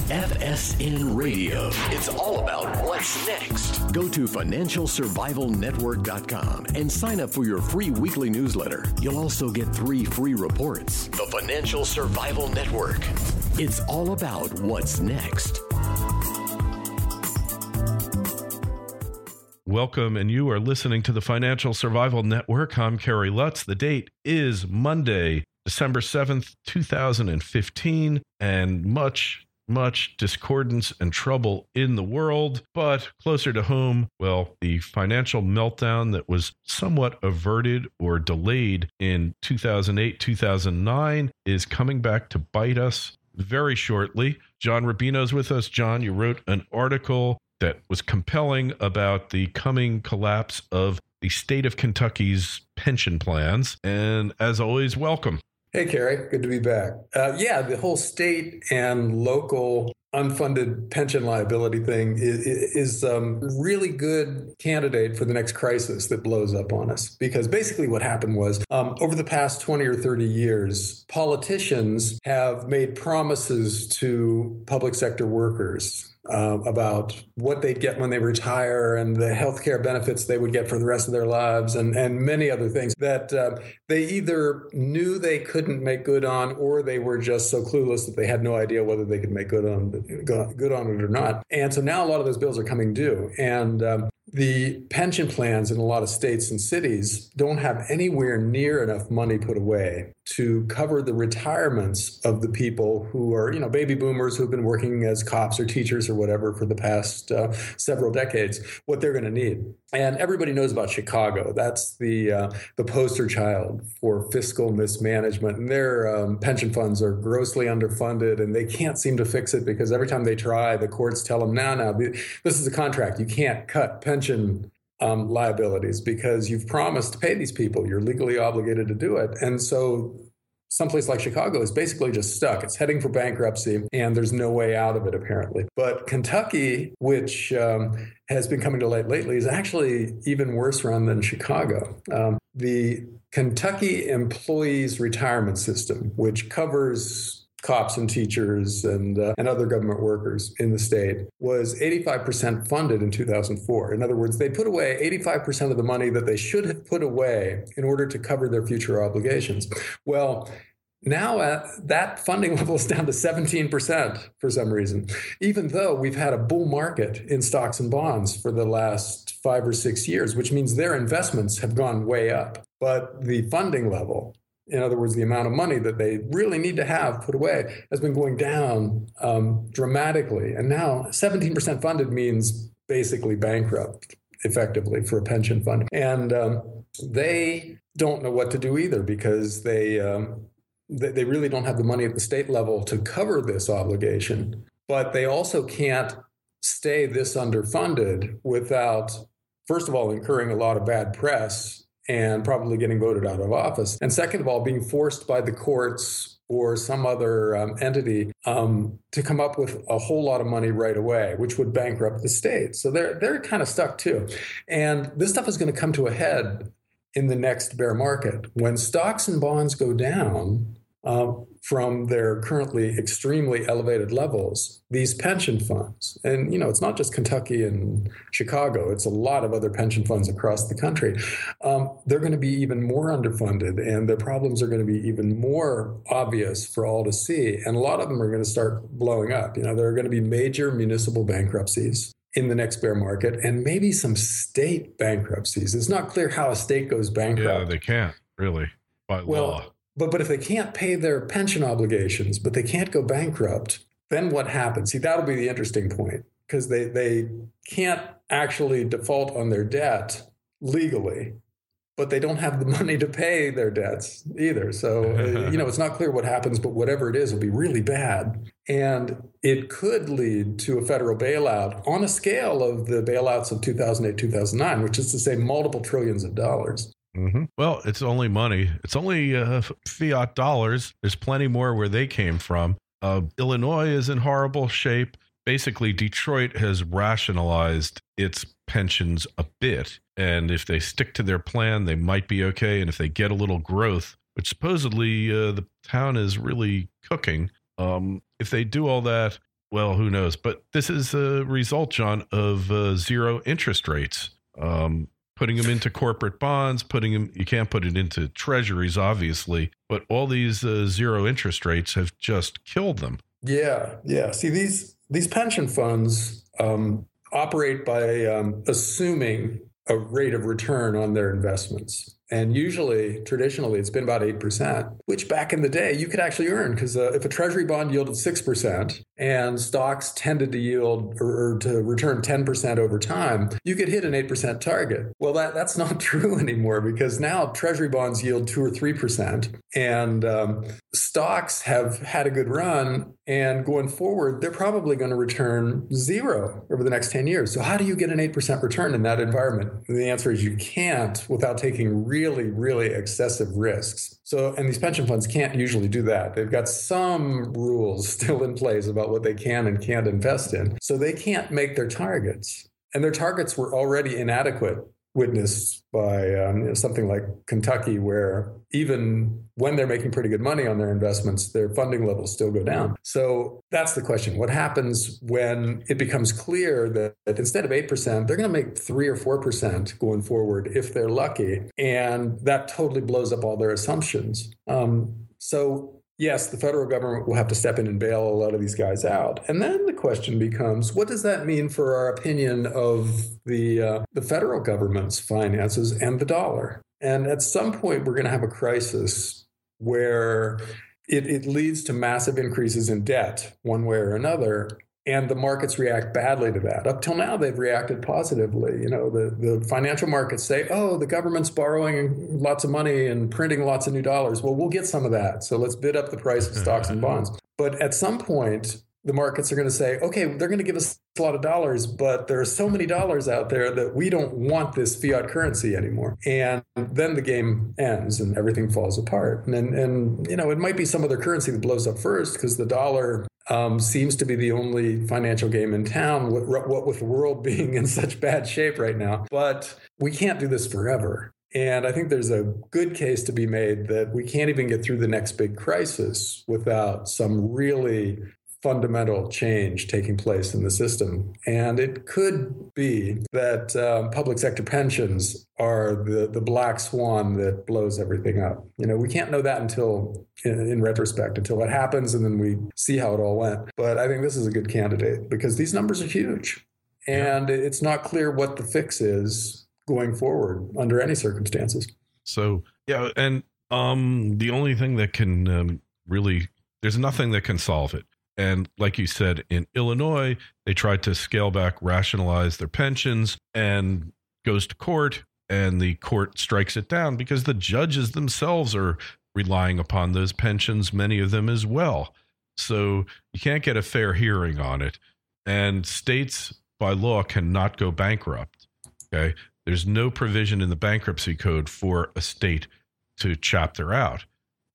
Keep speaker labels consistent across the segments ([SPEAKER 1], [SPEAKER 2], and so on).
[SPEAKER 1] FSN Radio. It's all about what's next. Go to financialsurvivalnetwork.com and sign up for your free weekly newsletter. You'll also get 3 free reports. The Financial Survival Network. It's all about what's next.
[SPEAKER 2] Welcome, and you are listening to the Financial Survival Network. I'm Kerry Lutz. The date is Monday, December 7th, 2015, and much discordance and trouble in the world. But closer to home, well, the financial meltdown that was somewhat averted or delayed in 2008, 2009 is coming back to bite us very shortly. John Rubino's with us. John, you wrote an article that was compelling about the coming collapse of the state of Kentucky's pension plans. And as always, welcome.
[SPEAKER 3] Hey, Kerry. Good to be back. The whole state and local unfunded pension liability thing is a really good candidate for the next crisis that blows up on us. Because basically what happened was over the past 20 or 30 years, politicians have made promises to public sector workers about what they'd get when they retire and the healthcare benefits they would get for the rest of their lives and many other things that they either knew they couldn't make good on or they were just so clueless that they had no idea whether they could make good on it or not. And so now a lot of those bills are coming due. And the pension plans in a lot of states and cities don't have anywhere near enough money put away to cover the retirements of the people who are, baby boomers who've been working as cops or teachers or whatever for the past several decades, what they're going to need. And everybody knows about Chicago. That's the poster child for fiscal mismanagement. And their pension funds are grossly underfunded, and they can't seem to fix it because every time they try, the courts tell them, no, this is a contract. You can't cut pension liabilities because you've promised to pay these people. You're legally obligated to do it. And so someplace like Chicago is basically just stuck. It's heading for bankruptcy, and there's no way out of it, apparently. But Kentucky, which has been coming to light lately, is actually even worse run than Chicago. The Kentucky Employees Retirement System, which covers cops and teachers and other government workers in the state, was 85% funded in 2004. In other words, they put away 85% of the money that they should have put away in order to cover their future obligations. Well, now that funding level is down to 17% for some reason, even though we've had a bull market in stocks and bonds for the last 5 or 6 years, which means their investments have gone way up. But the funding level, in other words, the amount of money that they really need to have put away, has been going down dramatically. And now 17% funded means basically bankrupt, effectively, for a pension fund. And they don't know what to do either because they really don't have the money at the state level to cover this obligation. But they also can't stay this underfunded without, first of all, incurring a lot of bad press and probably getting voted out of office. And second of all, being forced by the courts or some other entity to come up with a whole lot of money right away, which would bankrupt the state. So they're kind of stuck too. And this stuff is going to come to a head in the next bear market. When stocks and bonds go down from their currently extremely elevated levels, these pension funds, and it's not just Kentucky and Chicago, it's a lot of other pension funds across the country, they're going to be even more underfunded, and their problems are going to be even more obvious for all to see. And a lot of them are going to start blowing up. There are going to be major municipal bankruptcies in the next bear market, and maybe some state bankruptcies. It's not clear how a state goes bankrupt.
[SPEAKER 2] Yeah, they can't, really, by law.
[SPEAKER 3] But if they can't pay their pension obligations, but they can't go bankrupt, then what happens? See, that'll be the interesting point, because they can't actually default on their debt legally, but they don't have the money to pay their debts either. So, it's not clear what happens, but whatever it is will be really bad. And it could lead to a federal bailout on a scale of the bailouts of 2008, 2009, which is to say multiple trillions of dollars.
[SPEAKER 2] Mm-hmm. Well, it's only money. It's only fiat dollars. There's plenty more where they came from. Illinois is in horrible shape. Basically, Detroit has rationalized its pensions a bit. And if they stick to their plan, they might be okay. And if they get a little growth, which supposedly the town is really cooking, if they do all that, Well, who knows? But this is a result, John, of zero interest rates. Putting them into corporate bonds, you can't put it into treasuries, obviously, but all these zero interest rates have just killed them.
[SPEAKER 3] Yeah. See, these pension funds operate by assuming a rate of return on their investments. And traditionally, it's been about 8%, which back in the day you could actually earn, because if a treasury bond yielded 6% and stocks tended to yield or to return 10% over time, you could hit an 8% target. Well, that's not true anymore, because now treasury bonds yield 2 or 3%, and stocks have had a good run. And going forward, they're probably going to return 0 over the next 10 years. So how do you get an 8% return in that environment? And the answer is you can't without taking really, really excessive risks. And these pension funds can't usually do that. They've got some rules still in place about what they can and can't invest in. So they can't make their targets. And their targets were already inadequate, witnessed by something like Kentucky, where even when they're making pretty good money on their investments, their funding levels still go down. So that's the question. What happens when it becomes clear that instead of 8%, they're going to make 3 or 4% going forward if they're lucky, and that totally blows up all their assumptions. Yes, the federal government will have to step in and bail a lot of these guys out. And then the question becomes, what does that mean for our opinion of the federal government's finances and the dollar? And at some point, we're going to have a crisis where it leads to massive increases in debt one way or another. And the markets react badly to that. Up till now, they've reacted positively. The financial markets say, oh, the government's borrowing lots of money and printing lots of new dollars. Well, we'll get some of that. So let's bid up the price of stocks and bonds. But at some point, the markets are going to say, okay, they're going to give us a lot of dollars, but there are so many dollars out there that we don't want this fiat currency anymore. And then the game ends and everything falls apart. And it might be some other currency that blows up first, because the dollar seems to be the only financial game in town, what with the world being in such bad shape right now. But we can't do this forever. And I think there's a good case to be made that we can't even get through the next big crisis without some really fundamental change taking place in the system. And it could be that public sector pensions are the black swan that blows everything up. We can't know that until, in retrospect, until it happens, and then we see how it all went. But I think this is a good candidate because these numbers are huge. And it's not clear what the fix is going forward under any circumstances.
[SPEAKER 2] So, yeah, and the only thing that can there's nothing that can solve it. And like you said, in Illinois, they tried to scale back, rationalize their pensions, and goes to court, and the court strikes it down because the judges themselves are relying upon those pensions, many of them as well. So you can't get a fair hearing on it. And states, by law, cannot go bankrupt. Okay, there's no provision in the bankruptcy code for a state to chapter out.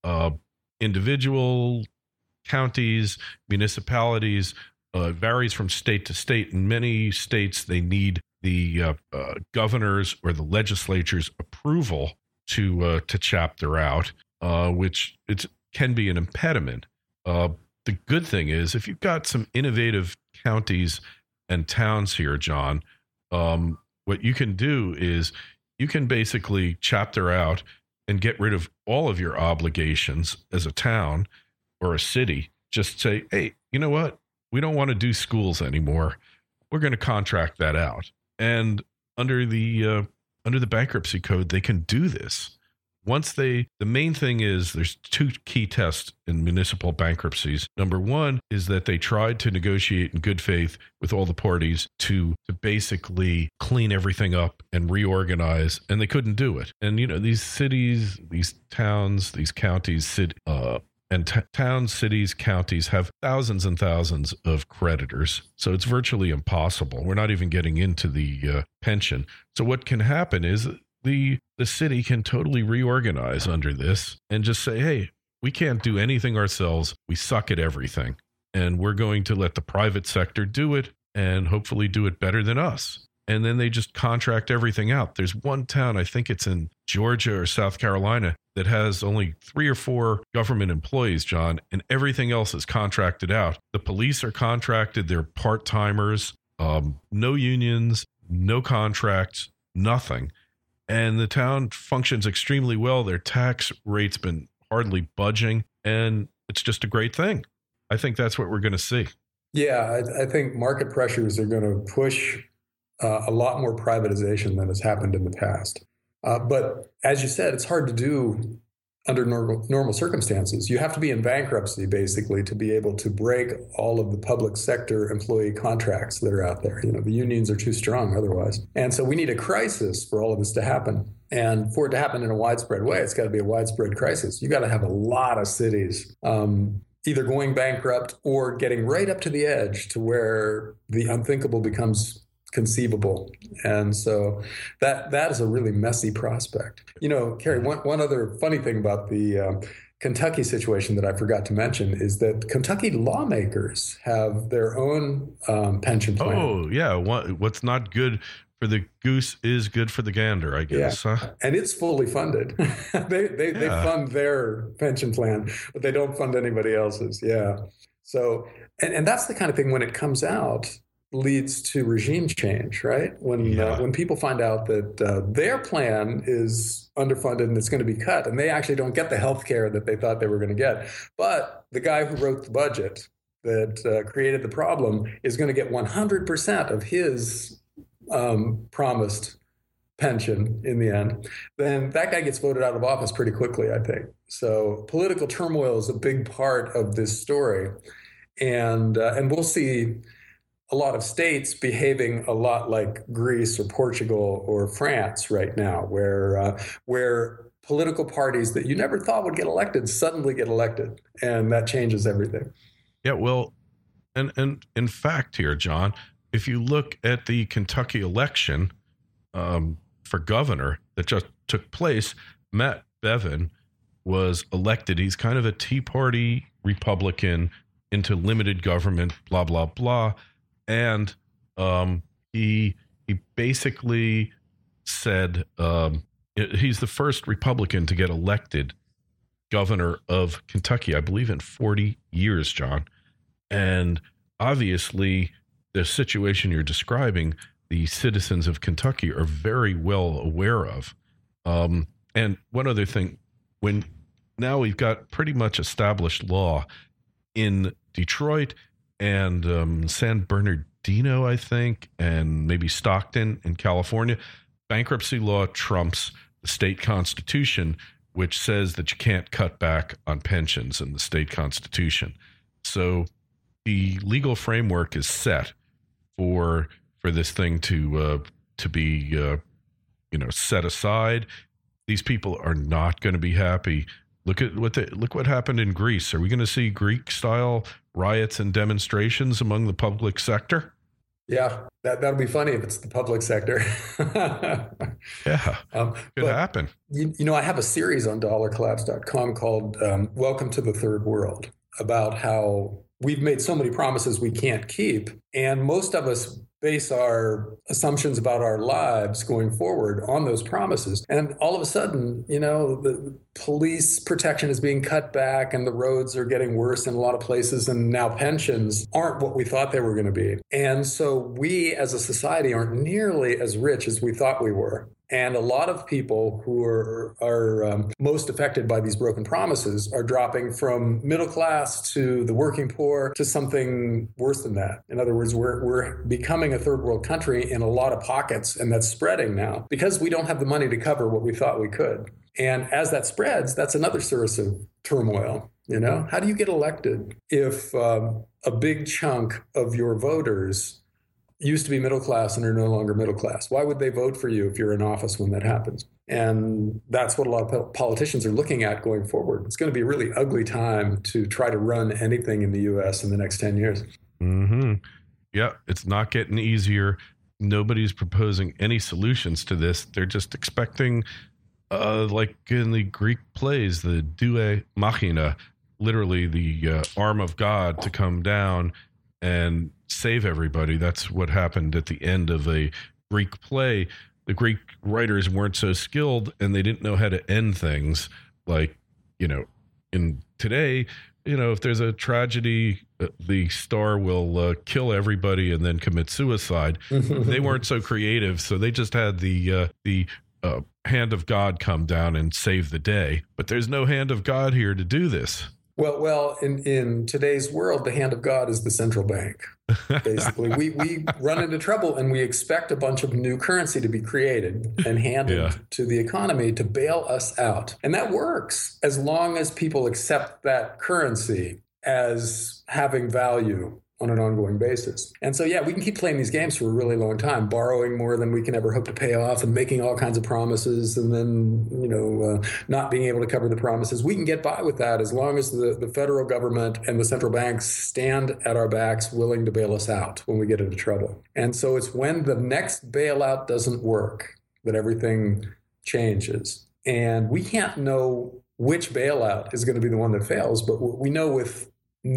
[SPEAKER 2] Individual counties, municipalities, varies from state to state. In many states, they need the governor's or the legislature's approval to chapter out, which can be an impediment. The good thing is, if you've got some innovative counties and towns here, John, what you can do is you can basically chapter out and get rid of all of your obligations as a town or a city. Just say, hey, you know what? We don't want to do schools anymore. We're going to contract that out. And under the bankruptcy code, they can do this. The main thing is there's 2 key tests in municipal bankruptcies. Number 1 is that they tried to negotiate in good faith with all the parties to basically clean everything up and reorganize, and they couldn't do it. And, these cities, these towns, these counties, towns, cities, counties have thousands and thousands of creditors. So it's virtually impossible. We're not even getting into the pension. So what can happen is the city can totally reorganize under this and just say, hey, we can't do anything ourselves. We suck at everything. And we're going to let the private sector do it and hopefully do it better than us. and then they just contract everything out. There's one town, I think it's in Georgia or South Carolina, that has only 3 or 4 government employees, John, and everything else is contracted out. The police are contracted. They're part-timers, no unions, no contracts, nothing. And the town functions extremely well. Their tax rate's been hardly budging, and it's just a great thing. I think that's what we're going to see.
[SPEAKER 3] Yeah, I think market pressures are going to push a lot more privatization than has happened in the past. But as you said, it's hard to do under normal circumstances. You have to be in bankruptcy, basically, to be able to break all of the public sector employee contracts that are out there. You know, the unions are too strong otherwise. And so we need a crisis for all of this to happen. And for it to happen in a widespread way, it's got to be a widespread crisis. You got to have a lot of cities either going bankrupt or getting right up to the edge to where the unthinkable becomes conceivable. And so that is a really messy prospect. You know, Kerry, one other funny thing about the Kentucky situation that I forgot to mention is that Kentucky lawmakers have their own pension plan.
[SPEAKER 2] Oh, yeah. What's not good for the goose is good for the gander, I guess.
[SPEAKER 3] Yeah.
[SPEAKER 2] Huh?
[SPEAKER 3] And it's fully funded. They fund their pension plan, but they don't fund anybody else's. Yeah. So, and that's the kind of thing when it comes out, leads to regime change, right? When people find out that their plan is underfunded and it's going to be cut, and they actually don't get the health care that they thought they were going to get. But the guy who wrote the budget that created the problem is going to get 100% of his promised pension in the end, then that guy gets voted out of office pretty quickly, I think. So political turmoil is a big part of this story. And we'll see a lot of states behaving a lot like Greece or Portugal or France right now, where political parties that you never thought would get elected suddenly get elected, and that changes everything.
[SPEAKER 2] Yeah, well, and in fact here, John, if you look at the Kentucky election for governor that just took place, Matt Bevin was elected. He's kind of a Tea Party Republican into limited government, blah, blah, blah. And he basically said he's the first Republican to get elected governor of Kentucky, I believe, in 40 years, John. And obviously, the situation you're describing, the citizens of Kentucky are very well aware of. And one other thing, now we've got pretty much established law in Detroit and San Bernardino, I think, and maybe Stockton in California, bankruptcy law trumps the state constitution, which says that you can't cut back on pensions in the state constitution. So the legal framework is set for this thing to be set aside. These people are not going to be happy. Look what happened in Greece. Are we going to see Greek-style riots and demonstrations among the public sector?
[SPEAKER 3] Yeah, that'll be funny if it's the public sector.
[SPEAKER 2] Yeah, could happen.
[SPEAKER 3] I have a series on dollarcollapse.com called Welcome to the Third World, about how we've made so many promises we can't keep. And most of us base our assumptions about our lives going forward on those promises. And all of a sudden, the police protection is being cut back and the roads are getting worse in a lot of places. And now pensions aren't what we thought they were going to be. And so we as a society aren't nearly as rich as we thought we were. And a lot of people who are most affected by these broken promises are dropping from middle class to the working poor to something worse than that. In other words, we're becoming a third world country in a lot of pockets, and that's spreading now because we don't have the money to cover what we thought we could. And as that spreads, that's another source of turmoil. How do you get elected if a big chunk of your voters used to be middle class and are no longer middle class? Why would they vote for you if you're in office when that happens? And that's what a lot of politicians are looking at going forward. It's going to be a really ugly time to try to run anything in the U.S. in the next 10 years.
[SPEAKER 2] Mm-hmm. Yeah, it's not getting easier. Nobody's proposing any solutions to this. They're just expecting, like in the Greek plays, the Deus Machina, literally the arm of God to come down and save everybody. That's what happened at the end of a Greek play, the Greek writers weren't so skilled and they didn't know how to end things. Like, in today, if there's a tragedy, the star will kill everybody and then commit suicide. They weren't so creative, so they just had the hand of God come down and save the day. But there's no hand of God here to do this.
[SPEAKER 3] Well, in today's world, the hand of God is the central bank. Basically, we run into trouble and we expect a bunch of new currency to be created and handed to the economy to bail us out. And that works as long as people accept that currency as having value on an ongoing basis. And so, we can keep playing these games for a really long time, borrowing more than we can ever hope to pay off and making all kinds of promises and then, not being able to cover the promises. We can get by with that as long as the federal government and the central banks stand at our backs willing to bail us out when we get into trouble. And so it's when the next bailout doesn't work that everything changes. And we can't know which bailout is going to be the one that fails, but we know with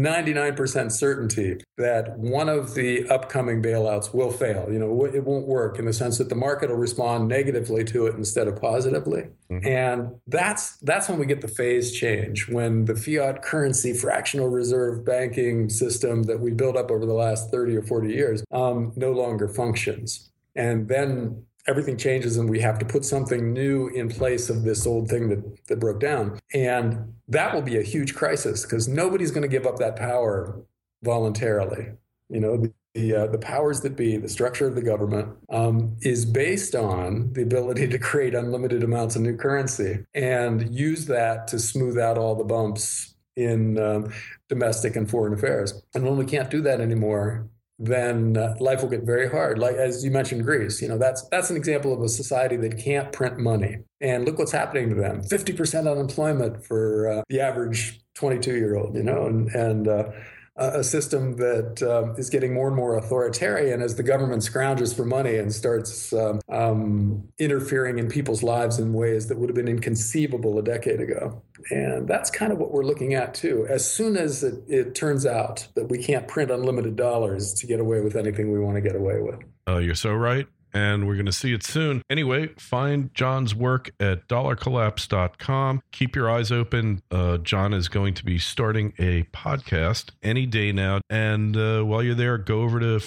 [SPEAKER 3] 99% certainty that one of the upcoming bailouts will fail. It won't work in the sense that the market will respond negatively to it instead of positively. Mm-hmm. And that's when we get the phase change, when the fiat currency fractional reserve banking system that we built up over the last 30 or 40 years no longer functions. And then everything changes and we have to put something new in place of this old thing that broke down. And that will be a huge crisis because nobody's going to give up that power voluntarily. The powers that be, the structure of the government, is based on the ability to create unlimited amounts of new currency and use that to smooth out all the bumps in domestic and foreign affairs. And when we can't do that anymore, then life will get very hard. Like, as you mentioned, Greece, that's an example of a society that can't print money. And look what's happening to them. 50% unemployment for the average 22-year-old, and a system that is getting more and more authoritarian as the government scrounges for money and starts interfering in people's lives in ways that would have been inconceivable a decade ago. And that's kind of what we're looking at, too. As soon as it turns out that we can't print unlimited dollars to get away with anything we want to get away with.
[SPEAKER 2] You're so right. And we're going to see it soon. Anyway, find John's work at dollarcollapse.com. Keep your eyes open. John is going to be starting a podcast any day now. And while you're there, go over to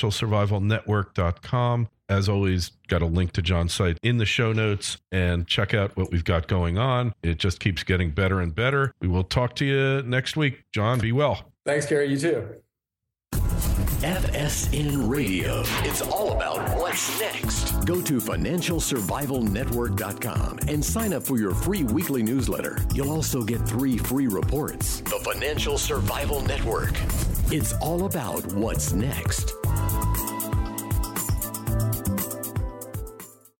[SPEAKER 2] financialsurvivalnetwork.com. As always, got a link to John's site in the show notes and check out what we've got going on. It just keeps getting better and better. We will talk to you next week. John, be well.
[SPEAKER 3] Thanks, Gary. You too.
[SPEAKER 1] FSN Radio. It's all about what's next. Go to financialsurvivalnetwork.com and sign up for your free weekly newsletter. You'll also get 3 free reports. The Financial Survival Network. It's all about what's next.